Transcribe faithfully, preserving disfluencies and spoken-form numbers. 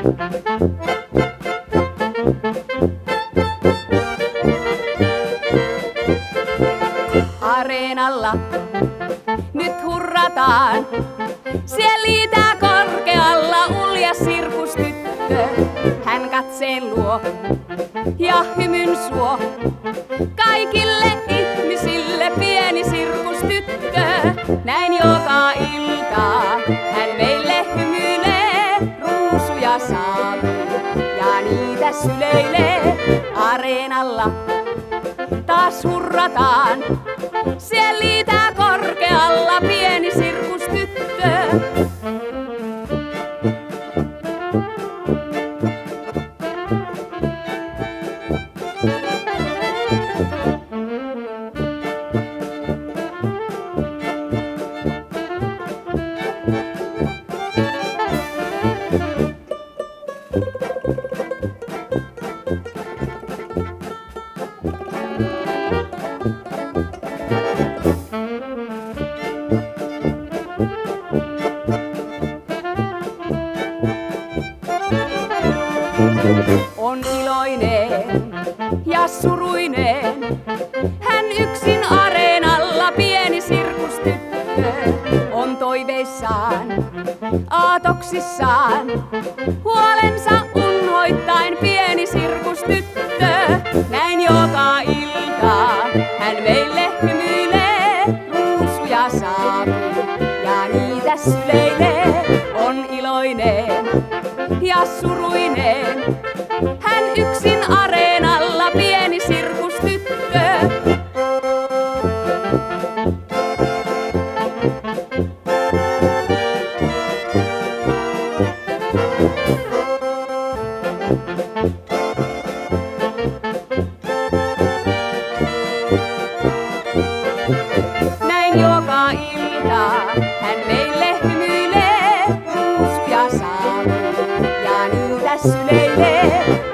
Areenalla nyt hurrataan, siellä liitää korkealla uljas sirkustyttö. Hän katseen luo ja hymyn suo, kaikille ihmisille pieni sirkustyttö. Näin joka ilta hän meille hymyilee, ruusuja saapuu ja niitä syleilee. Areenalla taas hurrataan, siellä liitää korkealla pieni sirkustyttö. On iloinen ja suruinen, hän yksin areenalla pieni sirkustyttö. On toiveissaan, aatoksissaan, huolensa unhoittain pieni sirkustyttö. Näin joka ilta hän meille hymyilee, ruusuja saapuu ja niitä syleilee. On iloinen ja suruinen, hän yksin areenalla pieni sirkustyttö. Näin joka ilta hän meille hymyilee, ruusuja saapuu ja niitä syleilee.